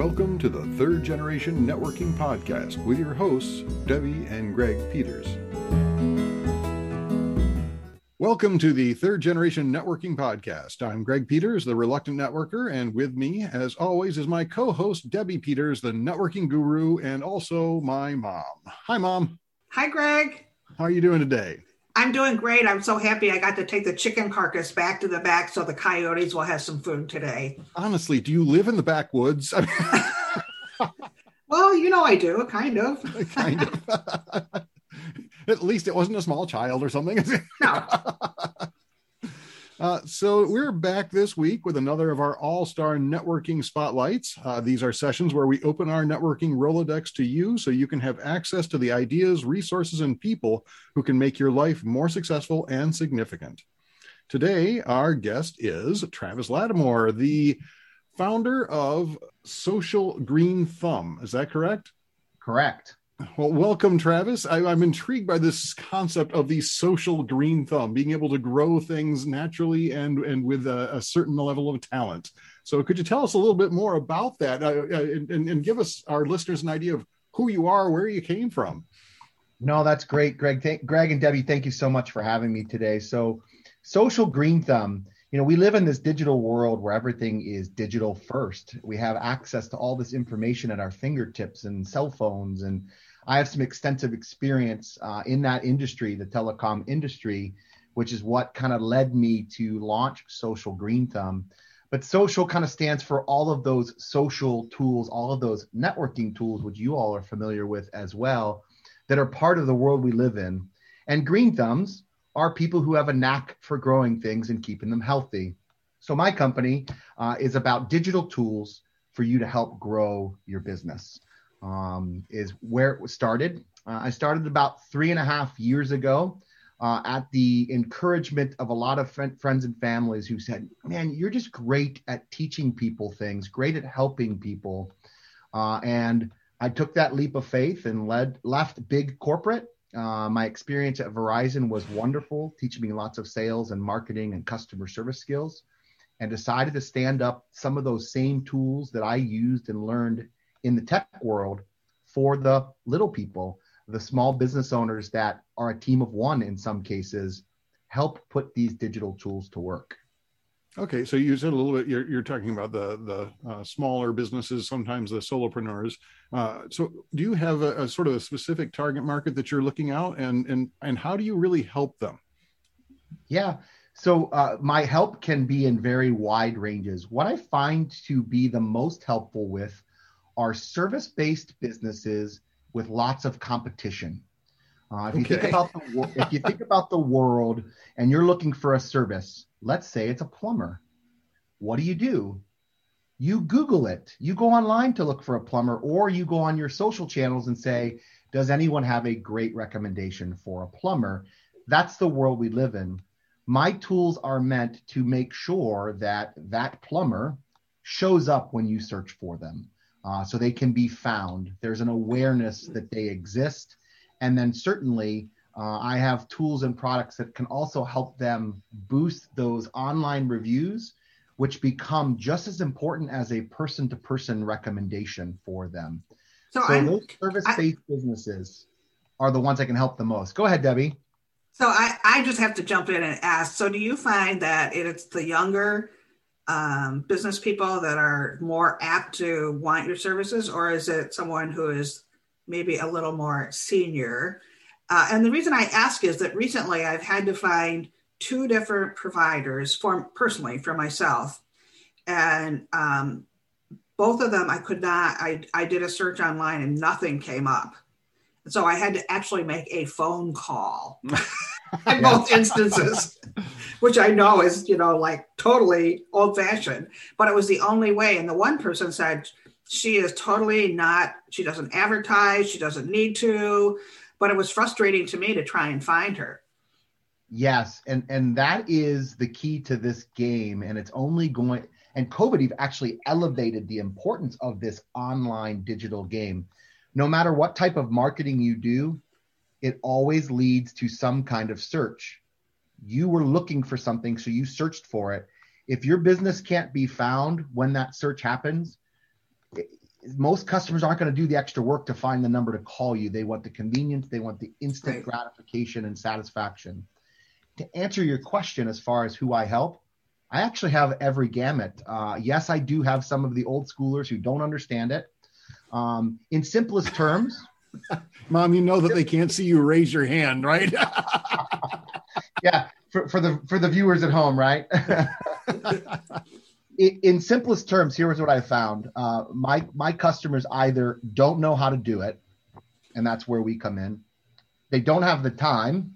Welcome to the Third Generation Networking Podcast with your hosts, Debbie and Greg Peters. Welcome to the Third Generation Networking Podcast. I'm Greg Peters, the reluctant networker, and with me, as always, is my co-host, Debbie Peters, the networking guru, and also my mom. Hi, Mom. Hi, Greg. How are you doing today? I'm doing great. I'm so happy I got to take the chicken carcass back to the back so the coyotes will have some food today. Honestly, do you live in the backwoods? Well, I do, kind of. Kind of. At least it wasn't a small child or something. No. So we're back this week with another of our all-star networking spotlights. These are sessions where we open our networking Rolodex to you so you can have access to the ideas, resources, and people who can make your life more successful and significant. Today, our guest is Travis Lattimore, the founder of Social Green Thumb. Is that correct? Correct. Well, welcome, Travis. I'm intrigued by this concept of the social green thumb, being able to grow things naturally and with a certain level of talent. So could you tell us a little bit more about that and give us, our listeners, an idea of who you are, where you came from? No, that's great, Greg. Greg and Debbie, thank you so much for having me today. So Social Green Thumb, we live in this digital world where everything is digital first. We have access to all this information at our fingertips and cell phones. And I have some extensive experience in that industry, the telecom industry, which is what kind of led me to launch Social Green Thumb. But social kind of stands for all of those social tools, all of those networking tools, which you all are familiar with as well, that are part of the world we live in. And green thumbs are people who have a knack for growing things and keeping them healthy. So my company is about digital tools for you to help grow your business. Is where it was started. I started about 3.5 years ago at the encouragement of a lot of friends and families who said, man, you're just great at teaching people things, great at helping people. And I took that leap of faith and left big corporate. My experience at Verizon was wonderful, teaching me lots of sales and marketing and customer service skills, and decided to stand up some of those same tools that I used and learned in the tech world for the little people, the small business owners that are a team of one in some cases, help put these digital tools to work. Okay, so you said a little bit, you're talking about the smaller businesses, sometimes the solopreneurs. So do you have a sort of a specific target market that you're looking out, and how do you really help them? Yeah, so my help can be in very wide ranges. What I find to be the most helpful with are service-based businesses with lots of competition. If you think about the world and you're looking for a service, let's say it's a plumber. What do? You Google it. You go online to look for a plumber, or you go on your social channels and say, does anyone have a great recommendation for a plumber? That's the world we live in. My tools are meant to make sure that that plumber shows up when you search for them. So they can be found. There's an awareness that they exist. And then certainly I have tools and products that can also help them boost those online reviews, which become just as important as a person-to-person recommendation for them. So those service-based businesses are the ones that can help the most. Go ahead, Debbie. So I just have to jump in and ask, so do you find that it's the younger business people that are more apt to want your services, or is it someone who is maybe a little more senior? And the reason I ask is that recently I've had to find 2 different providers personally for myself. And both of them I could not, I did a search online and nothing came up. And so I had to actually make a phone call in both instances, which I know is, like totally old fashioned, but it was the only way. And the one person said, she is totally not, she doesn't advertise, she doesn't need to, but it was frustrating to me to try and find her. Yes. And that is the key to this game. And it's only going, and COVID actually elevated the importance of this online digital game. No matter what type of marketing you do, it always leads to some kind of search. You were looking for something, so you searched for it. If your business can't be found when that search happens, most customers aren't going to do the extra work to find the number to call you. They want the convenience. They want the instant gratification and satisfaction. To answer your question, as far as who I help, I actually have every gamut. Yes, I do have some of the old schoolers who don't understand it. In simplest terms, Mom, you know that they can't see you raise your hand, right? Yeah, for the viewers at home, right? In simplest terms, here's what I found. My customers either don't know how to do it, and that's where we come in. They don't have the time.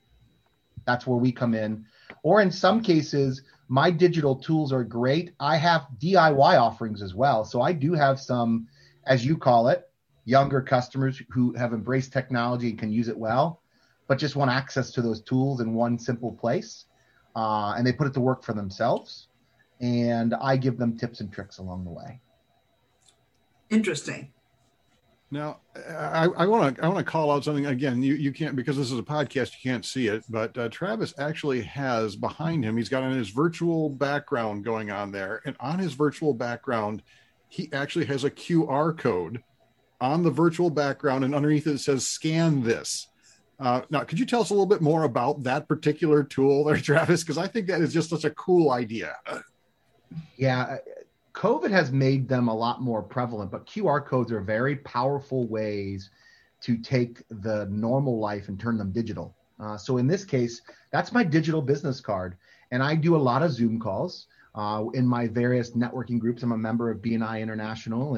That's where we come in. Or in some cases, my digital tools are great. I have DIY offerings as well. So I do have some, as you call it, younger customers who have embraced technology and can use it well, but just want access to those tools in one simple place. And they put it to work for themselves. And I give them tips and tricks along the way. Interesting. Now, I want to call out something again. You can't, because this is a podcast, you can't see it, but Travis actually has behind him, he's got on his virtual background going on there. And on his virtual background, he actually has a QR code on the virtual background, and underneath it says, "Scan this." Now, could you tell us a little bit more about that particular tool there, Travis? Because I think that is just such a cool idea. Yeah, COVID has made them a lot more prevalent, but QR codes are very powerful ways to take the normal life and turn them digital. So in this case, that's my digital business card. And I do a lot of Zoom calls in my various networking groups. I'm a member of BNI International.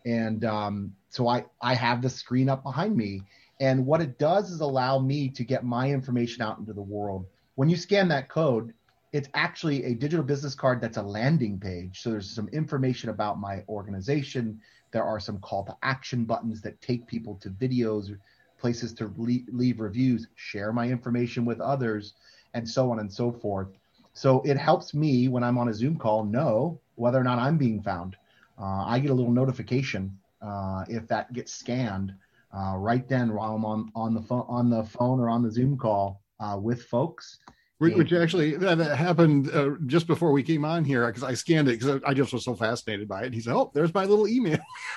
And so I have the screen up behind me. And what it does is allow me to get my information out into the world. When you scan that code, it's actually a digital business card that's a landing page. So there's some information about my organization. There are some call to action buttons that take people to videos, places to leave reviews, share my information with others, and so on and so forth. So it helps me when I'm on a Zoom call know whether or not I'm being found. I get a little notification if that gets scanned right then while I'm on the phone or on the Zoom call with folks. Which actually that happened just before we came on here, because I scanned it because I just was so fascinated by it. And he said, "Oh, there's my little email."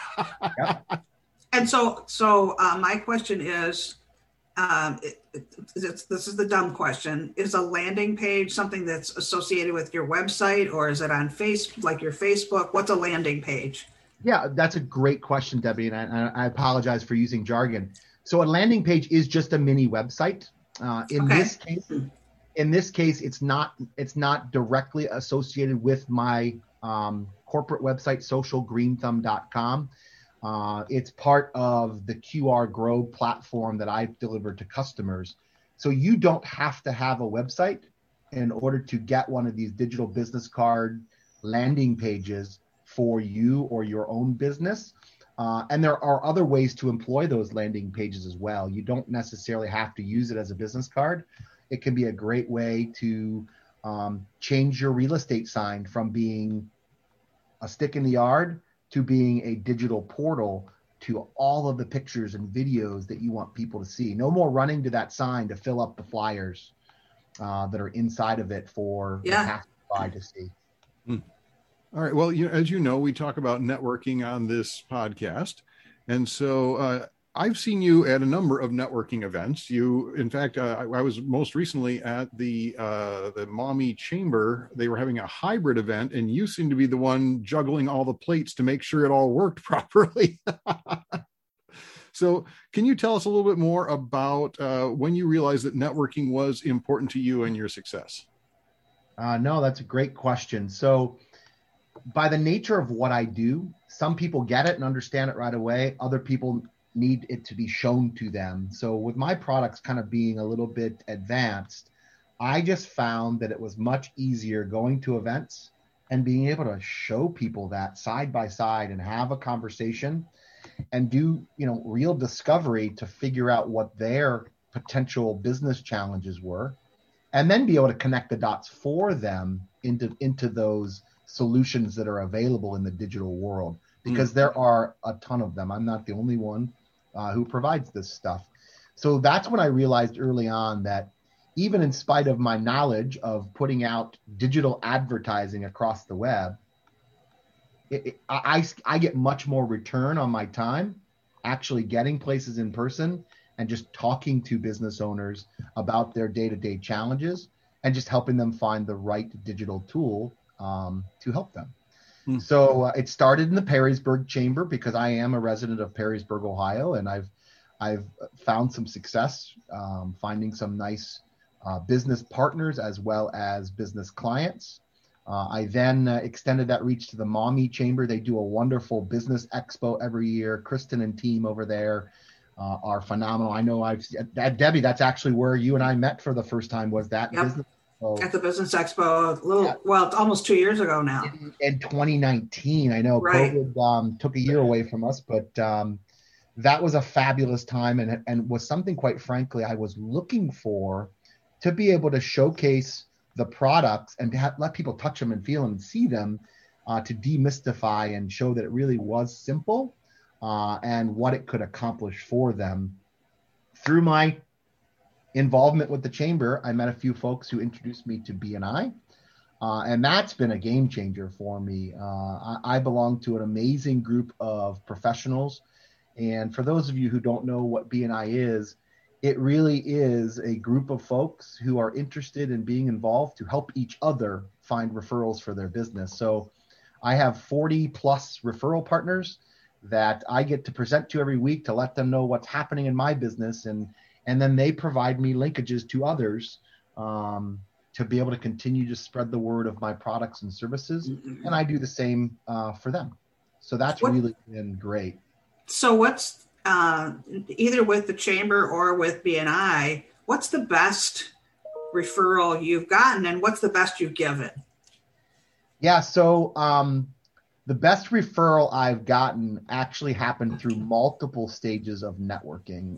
Yep. And so my question is, this is the dumb question: is a landing page something that's associated with your website, or is it on like your Facebook? What's a landing page? Yeah, that's a great question, Debbie, and I apologize for using jargon. So a landing page is just a mini website. In this case, it's not directly associated with my corporate website, socialgreenthumb.com. It's part of the QR Grow platform that I've delivered to customers. So you don't have to have a website in order to get one of these digital business card landing pages for you or your own business. And there are other ways to employ those landing pages as well. You don't necessarily have to use it as a business card. It can be a great way to change your real estate sign from being a stick in the yard to being a digital portal to all of the pictures and videos that you want people to see. No more running to that sign to fill up the flyers that are inside of it for the passerby to see. All right. Well, as you know, we talk about networking on this podcast. And so I've seen you at a number of networking events. In fact, I was most recently at the Maumee Chamber. They were having a hybrid event, and you seem to be the one juggling all the plates to make sure it all worked properly. So can you tell us a little bit more about when you realized that networking was important to you and your success? No, that's a great question. So by the nature of what I do, some people get it and understand it right away. Other people need it to be shown to them. So with my products kind of being a little bit advanced, I just found that it was much easier going to events and being able to show people that side by side and have a conversation and do, real discovery to figure out what their potential business challenges were, and then be able to connect the dots for them into those solutions that are available in the digital world, because there are a ton of them. I'm not the only one who provides this stuff. So that's when I realized early on that even in spite of my knowledge of putting out digital advertising across the web, I get much more return on my time actually getting places in person and just talking to business owners about their day-to-day challenges and just helping them find the right digital tool to help them. So it started in the Perrysburg Chamber because I am a resident of Perrysburg, Ohio, and I've found some success finding some nice business partners as well as business clients. I then extended that reach to the Maumee Chamber. They do a wonderful business expo every year. Kristen and team over there are phenomenal. I know Debbie, that's actually where you and I met for the first time, was that business expo. At the Business Expo, well, almost 2 years ago now. In 2019, I know COVID took a year away from us, but that was a fabulous time and was something, quite frankly, I was looking for, to be able to showcase the products and to let people touch them and feel them and see them, to demystify and show that it really was simple and what it could accomplish for them. Through my involvement with the chamber, I met a few folks who introduced me to BNI, and that's been a game changer for me. I belong to an amazing group of professionals, and for those of you who don't know what BNI is, it really is a group of folks who are interested in being involved to help each other find referrals for their business. So I have 40 plus referral partners that I get to present to every week to let them know what's happening in my business. And then they provide me linkages to others to be able to continue to spread the word of my products and services. And I do the same for them. So that's really been great. So what's either with the chamber or with BNI, what's the best referral you've gotten and what's the best you've given? Yeah, so the best referral I've gotten actually happened through multiple stages of networking.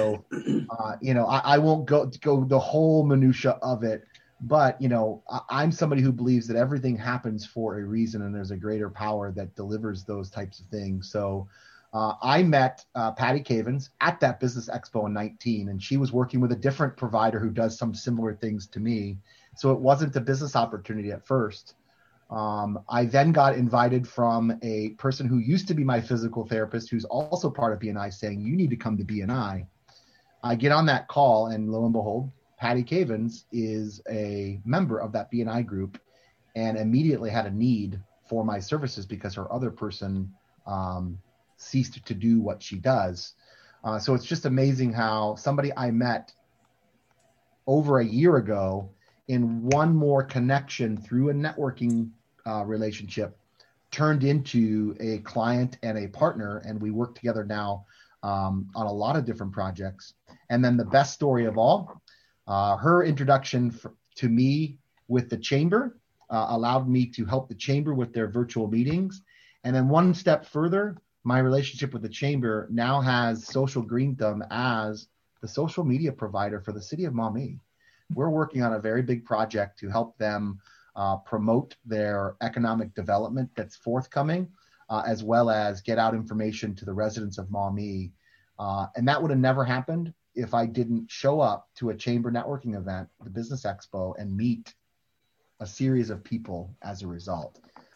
I won't go the whole minutia of it, but I'm somebody who believes that everything happens for a reason and there's a greater power that delivers those types of things. So I met Patty Cavins at that Business Expo in 19, and she was working with a different provider who does some similar things to me. So it wasn't a business opportunity at first. I then got invited from a person who used to be my physical therapist, who's also part of BNI, saying, you need to come to BNI. I get on that call, and lo and behold, Patty Cavins is a member of that BNI group and immediately had a need for my services because her other person ceased to do what she does. So it's just amazing how somebody I met over a year ago, in one more connection through a networking relationship, turned into a client and a partner, and we work together now on a lot of different projects. And then the best story of all, her introduction to me with the chamber allowed me to help the chamber with their virtual meetings. And then one step further, my relationship with the chamber now has Social Green Thumb as the social media provider for the city of Maumee. We're working on a very big project to help them promote their economic development that's forthcoming, as well as get out information to the residents of Maumee. And that would have never happened if I didn't show up to a chamber networking event, the Business Expo, and meet a series of people as a result.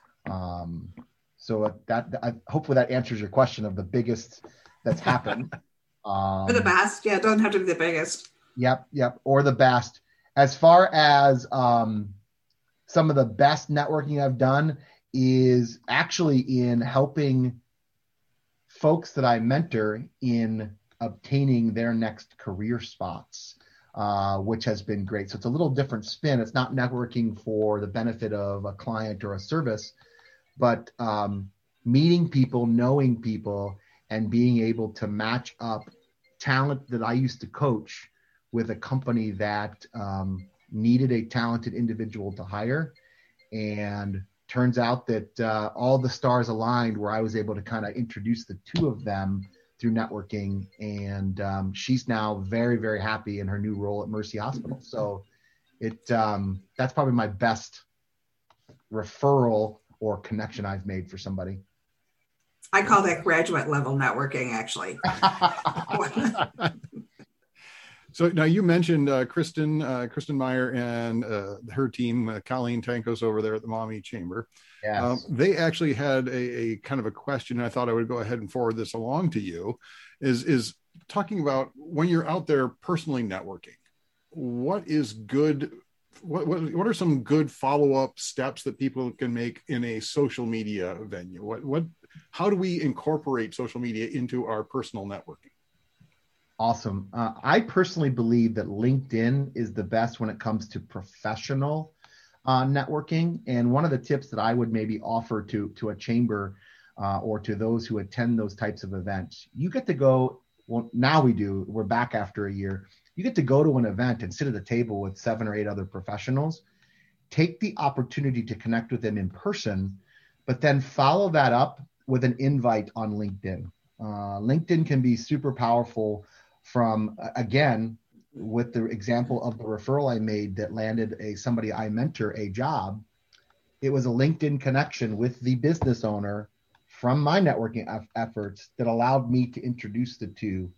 So hopefully that answers your question of the biggest that's happened. Or the best. Yeah, it doesn't have to be the biggest. Yep. Or the best. As far as some of the best networking I've done is actually in helping folks that I mentor in obtaining their next career spots, which has been great. So it's a little different spin. It's not networking for the benefit of a client or a service, but meeting people, knowing people, and being able to match up talent that I used to coach with a company that needed a talented individual to hire. And turns out that all the stars aligned where I was able to kind of introduce the two of them through networking. And she's now very, very happy in her new role at Mercy Hospital. So that's probably my best referral or connection I've made for somebody. I call that graduate level networking, actually. So now you mentioned Kristen Meyer and her team, Colleen Tankos over there at the Maumee Chamber. Yes. They actually had a kind of a question. I thought I would go ahead and forward this along to you. Is talking about when you're out there personally networking, what is good? What are some good follow-up steps that people can make in a social media venue? How do we incorporate social media into our personal networking? Awesome. I personally believe that LinkedIn is the best when it comes to professional networking. And one of the tips that I would maybe offer to a chamber or to those who attend those types of events, you get to go, well, now we're back after a year. You get to go to an event and sit at a table with 7 or 8 other professionals, take the opportunity to connect with them in person, but then follow that up with an invite on LinkedIn. LinkedIn can be super powerful from, again, with the example of the referral I made that landed somebody I mentor a job. It was a LinkedIn connection with the business owner from my networking efforts that allowed me to introduce the two.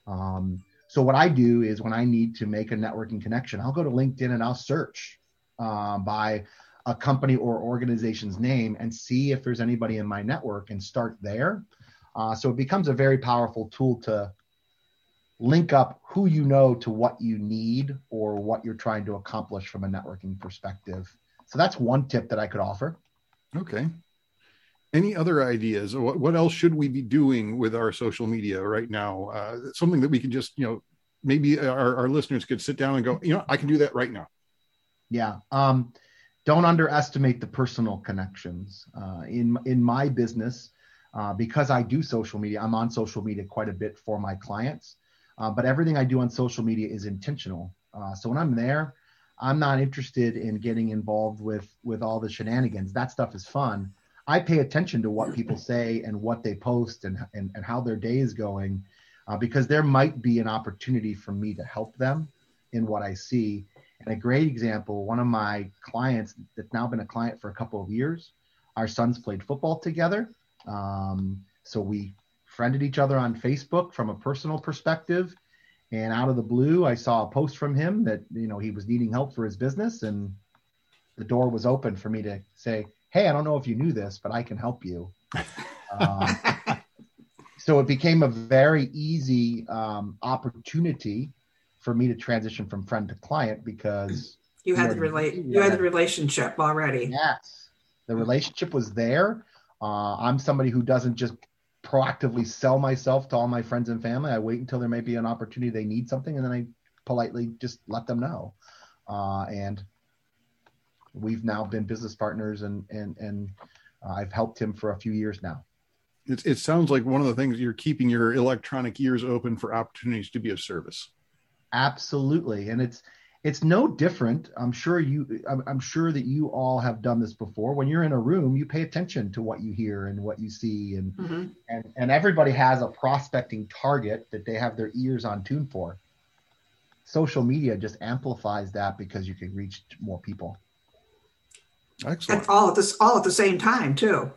So what I do is when I need to make a networking connection, I'll go to LinkedIn and I'll search by a company or organization's name and see if there's anybody in my network and start there. So it becomes a very powerful tool to link up who you know to what you need or what you're trying to accomplish from a networking perspective. So that's one tip that I could offer. Okay. Any other ideas? What else should we be doing with our social media right now? Something that we can just, maybe our listeners could sit down and go, I can do that right now. Yeah. Don't underestimate the personal connections. In my business, because I do social media, I'm on social media quite a bit for my clients. But everything I do on social media is intentional. So when I'm there, I'm not interested in getting involved with all the shenanigans. That stuff is fun. I pay attention to what people say and what they post and how their day is going, because there might be an opportunity for me to help them in what I see. And a great example, one of my clients that's now been a client for a couple of years, our sons played football together. So we friended each other on Facebook from a personal perspective. And out of the blue, I saw a post from him that, he was needing help for his business. And the door was open for me to say, hey, I don't know if you knew this, but I can help you. So it became a very easy opportunity for me to transition from friend to client because you had the relationship already. Yes, the relationship was there. I'm somebody who doesn't just proactively sell myself to all my friends and family. I wait until there may be an opportunity, they need something, and then I politely just let them know. And we've now been business partners, and I've helped him for a few years now. It sounds like one of the things, you're keeping your electronic ears open for opportunities to be of service. Absolutely. And it's no different. I'm sure that you all have done this before. When you're in a room, you pay attention to what you hear and what you see. And everybody has a prospecting target that they have their ears on tune for. Social media just amplifies that because you can reach more people. Excellent. And all at the same time too.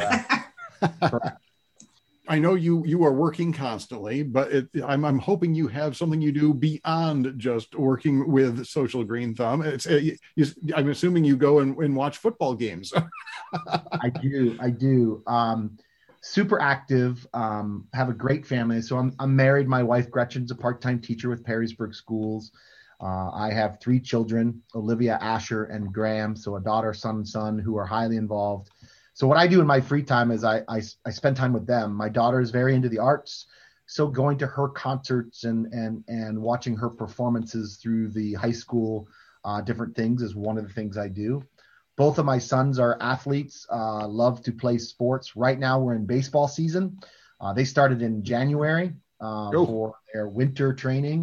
Correct. I know you are working constantly, but I'm hoping you have something you do beyond just working with Social Green Thumb. I'm assuming you go and watch football games. I do. Super active. Have a great family. So I'm married. My wife Gretchen's a part-time teacher with Perrysburg Schools. I have 3 children, Olivia, Asher, and Graham. So a daughter, son, who are highly involved. So what I do in my free time is I spend time with them. My daughter is very into the arts, so going to her concerts and watching her performances through the high school, different things is one of the things I do. Both of my sons are athletes, love to play sports. Right now we're in baseball season. They started in January for their winter training,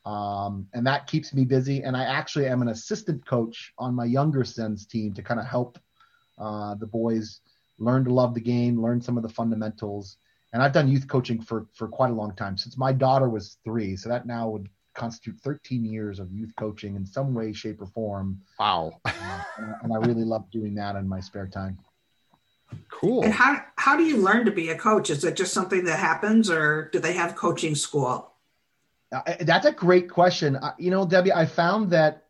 and that keeps me busy. And I actually am an assistant coach on my younger son's team to kind of help the boys learn to love the game, learn some of the fundamentals. And I've done youth coaching for quite a long time, since my daughter was 3. So that now would constitute 13 years of youth coaching in some way, shape, or form. Wow. And I really love doing that in my spare time. Cool. And how do you learn to be a coach? Is it just something that happens, or do they have coaching school? That's a great question. Debbie, I found that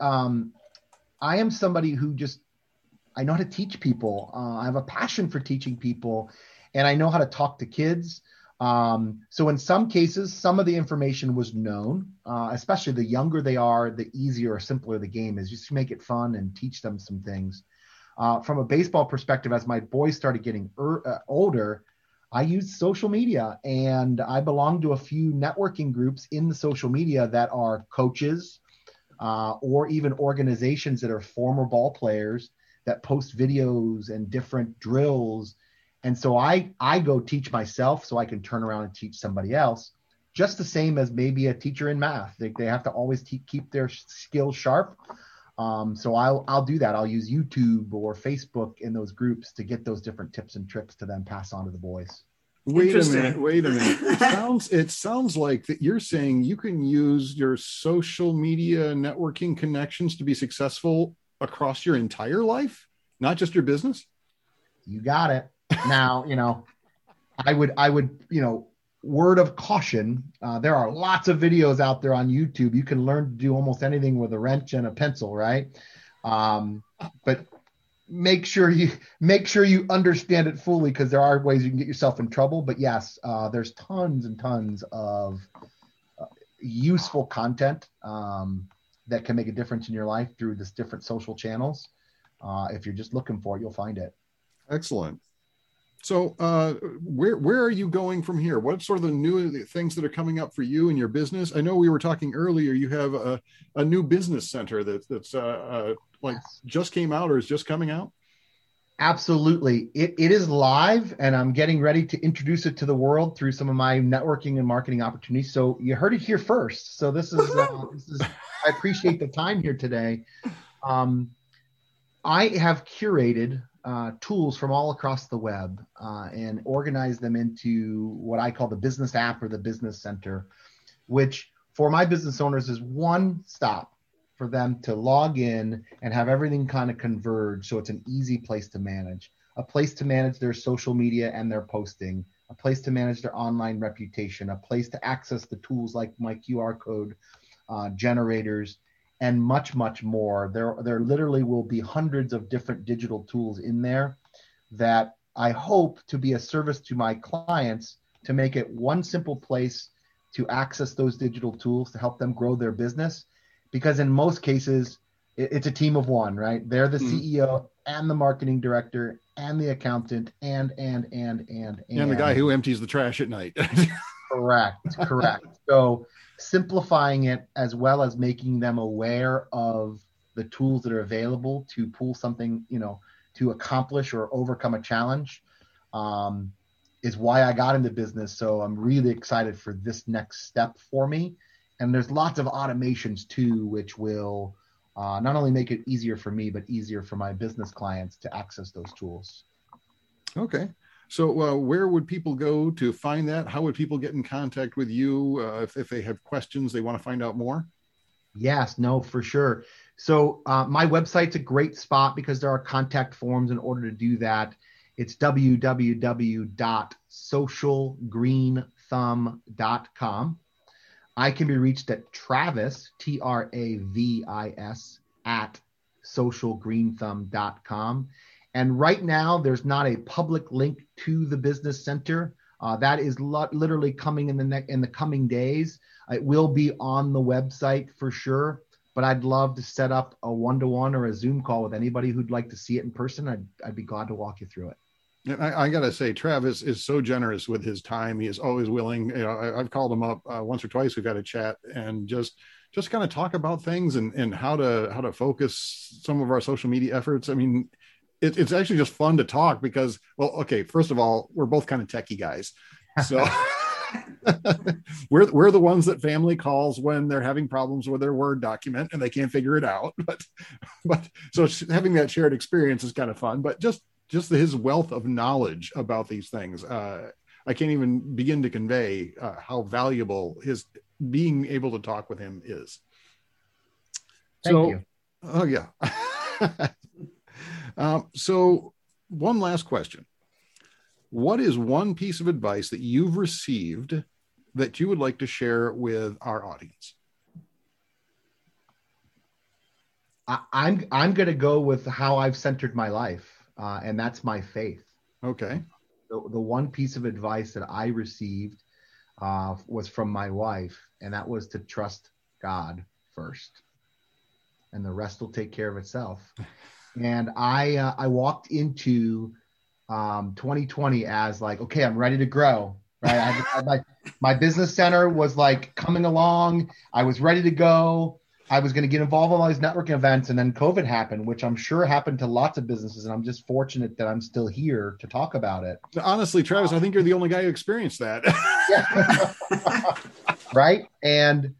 I am somebody who I know how to teach people. I have a passion for teaching people, and I know how to talk to kids. So in some cases, some of the information was known, especially the younger they are, the easier or simpler the game is. Just to make it fun and teach them some things. From a baseball perspective, as my boys started getting older, I used social media, and I belong to a few networking groups in the social media that are coaches or even organizations that are former ball players that post videos and different drills. And so I go teach myself so I can turn around and teach somebody else, just the same as maybe a teacher in math. They have to always keep their skills sharp. So I'll do that. I'll use YouTube or Facebook in those groups to get those different tips and tricks to then pass on to the boys. Wait a minute. It sounds like that you're saying you can use your social media networking connections to be successful across your entire life, not just your business. You got it. Now, I would, word of caution. There are lots of videos out there on YouTube. You can learn to do almost anything with a wrench and a pencil, right? But make sure you understand it fully, because there are ways you can get yourself in trouble. But yes, there's tons and tons of useful content that can make a difference in your life through this different social channels. If you're just looking for it, you'll find it. Excellent. So where are you going from here? What sort of the new things that are coming up for you and your business? I know we were talking earlier, you have a new business center that's just came out or is just coming out? Absolutely. It is live, and I'm getting ready to introduce it to the world through some of my networking and marketing opportunities. So you heard it here first. So this is I appreciate the time here today. I have curated tools from all across the web and organize them into what I call the business app or the business center, which for my business owners is one stop for them to log in and have everything kind of converge. So it's an easy place to manage, a place to manage their social media and their posting, a place to manage their online reputation, a place to access the tools like my QR code generators, and much, much more. There literally will be hundreds of different digital tools in there that I hope to be a service to my clients, to make it one simple place to access those digital tools to help them grow their business. Because in most cases, it's a team of one, right? They're the CEO and the marketing director and the accountant and the guy who empties the trash at night. Correct. So simplifying it, as well as making them aware of the tools that are available to pull something, to accomplish or overcome a challenge, is why I got into business. So I'm really excited for this next step for me. And there's lots of automations too, which will not only make it easier for me, but easier for my business clients to access those tools. Okay. So where would people go to find that? How would people get in contact with you if they have questions, they want to find out more? Yes, no, for sure. So my website's a great spot because there are contact forms in order to do that. It's www.socialgreenthumb.com. I can be reached at Travis, Travis, at socialgreenthumb.com. And right now, there's not a public link to the business center. That is literally coming in the coming days. It will be on the website for sure. But I'd love to set up a one-to-one or a Zoom call with anybody who'd like to see it in person. I'd be glad to walk you through it. And I got to say, Travis is so generous with his time. He is always willing. I've called him up once or twice. We've had a chat and just kind of talk about things and how to focus some of our social media efforts. I mean, it's actually just fun to talk because, well, okay, first of all, we're both kind of techie guys. So we're the ones that family calls when they're having problems with their Word document and they can't figure it out. But so having that shared experience is kind of fun, but just his wealth of knowledge about these things. I can't even begin to convey how valuable his being able to talk with him is. Thank you. Oh yeah. So one last question. What is one piece of advice that you've received that you would like to share with our audience? I'm going to go with how I've centered my life, and that's my faith. Okay. The one piece of advice that I received was from my wife, and that was to trust God first, and the rest will take care of itself. And I walked into 2020 as like, okay, I'm ready to grow. Right, my business center was like coming along. I was ready to go. I was going to get involved in all these networking events, and then COVID happened, which I'm sure happened to lots of businesses. And I'm just fortunate that I'm still here to talk about it. Honestly, Travis, I think you're the only guy who experienced that. Right. And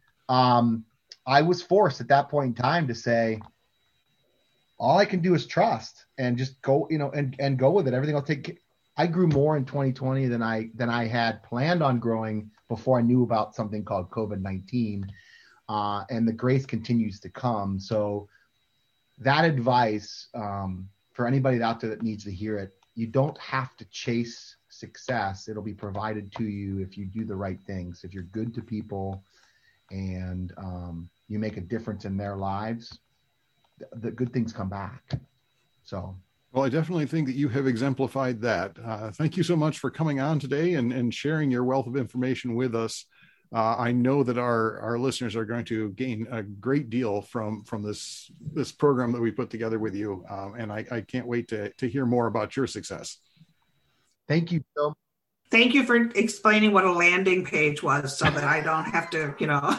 I was forced at that point in time to say, all I can do is trust and just go, and go with it. Everything I'll take. I grew more in 2020 than I had planned on growing before I knew about something called COVID-19. And the grace continues to come. So that advice, for anybody out there that needs to hear it, you don't have to chase success. It'll be provided to you if you do the right things. If you're good to people and you make a difference in their lives, the good things come back. So. Well, I definitely think that you have exemplified that. Thank you so much for coming on today and sharing your wealth of information with us. I know that our listeners are going to gain a great deal from this program that we put together with you. And I can't wait to hear more about your success. Thank you, Phil. Thank you for explaining what a landing page was so that I don't have to,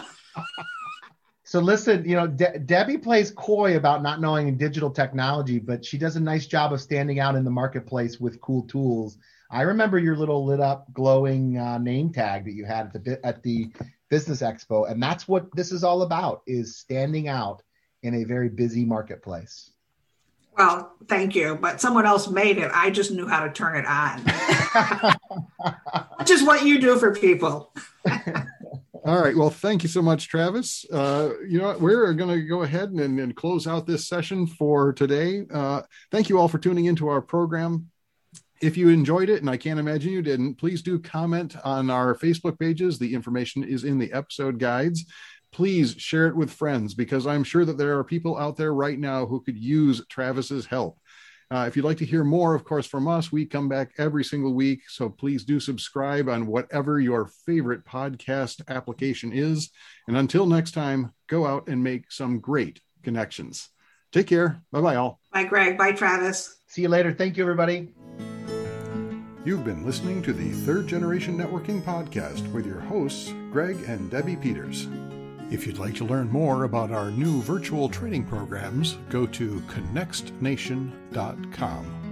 So listen, Debbie plays coy about not knowing digital technology, but she does a nice job of standing out in the marketplace with cool tools. I remember your little lit up glowing name tag that you had at the Business Expo. And that's what this is all about, is standing out in a very busy marketplace. Well, thank you. But someone else made it. I just knew how to turn it on. Which is what you do for people. All right. Well, thank you so much, Travis. We're going to go ahead and close out this session for today. Thank you all for tuning into our program. If you enjoyed it, and I can't imagine you didn't, please do comment on our Facebook pages. The information is in the episode guides. Please share it with friends, because I'm sure that there are people out there right now who could use Travis's help. If you'd like to hear more, of course, from us, we come back every single week. So please do subscribe on whatever your favorite podcast application is. And until next time, go out and make some great connections. Take care. Bye-bye, all. Bye, Greg. Bye, Travis. See you later. Thank you, everybody. You've been listening to the Third Generation Networking Podcast with your hosts, Greg and Debbie Peters. If you'd like to learn more about our new virtual training programs, go to connextnation.com.